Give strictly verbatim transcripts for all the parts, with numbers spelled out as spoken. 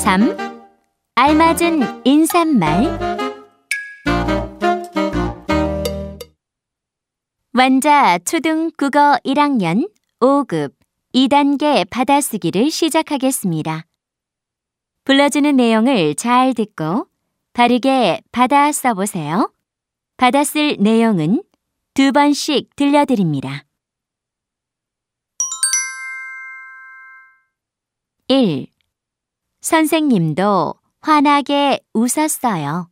삼. 알맞은 인사말. 완자 초등 국어 일 학년 오 급 이 단계 받아쓰기를 시작하겠습니다. 불러주는 내용을 잘 듣고 바르게 받아 써보세요. 받아쓸 내용은 두 번씩 들려드립니다. 일. 선생님도 환하게 웃었어요.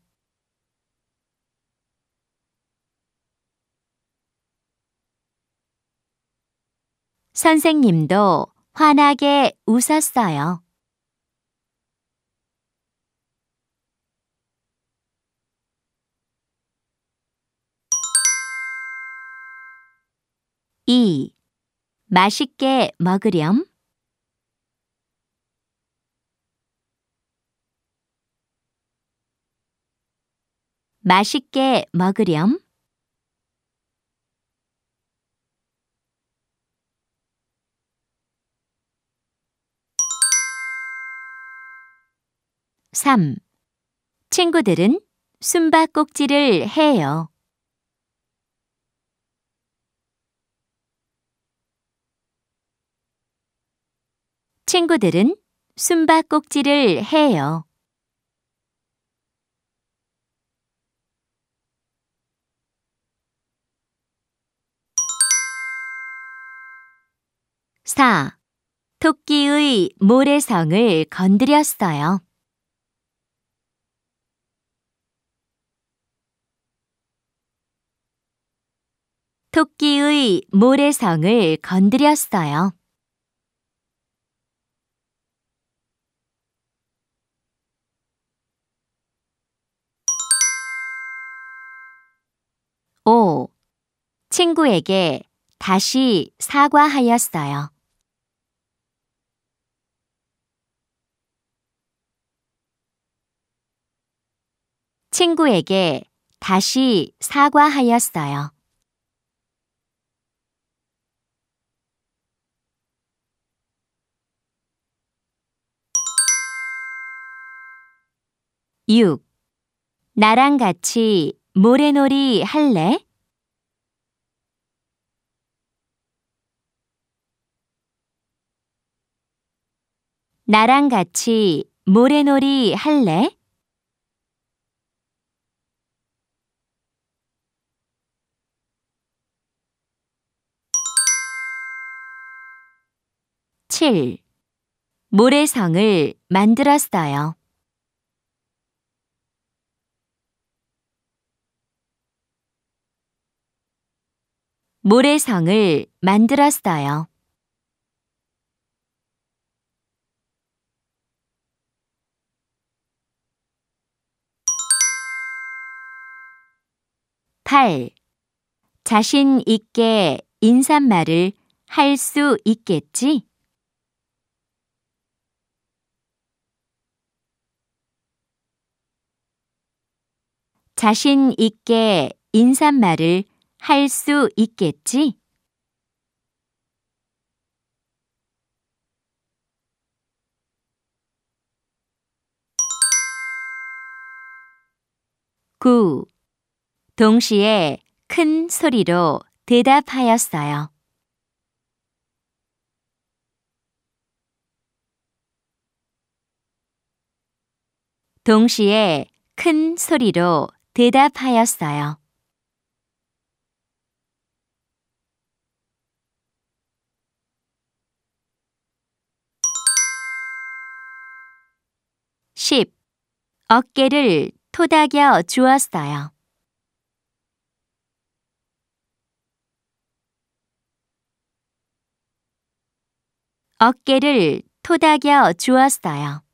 선생님도 환하게 웃었어요. 이. 맛있게 먹으렴. 맛있게 먹으렴. 삼. 친구들은 숨바꼭질을 해요. 친구들은 숨바꼭질을 해요. 사. 토끼의 모래성을 건드렸어요. 토끼의 모래성을 건드렸어요. 오. 친구에게 다시 사과하였어요. 친구에게 다시 사과하였어요. 육. 나랑 같이 모래놀이 할래? 나랑 같이 모래놀이 할래? 칠. 모래성을 만들었어요. 모래성을 만들었어요. 팔. 자신 있게 인사말을 할 수 있겠지? 자신 있게 인사말을 할 수 있겠지? 구. 동시에 큰 소리로 대답하였어요. 동시에 큰 소리로 대답하였어요. 십. 어깨를 토닥여 주었어요. 어깨를 토닥여 주었어요.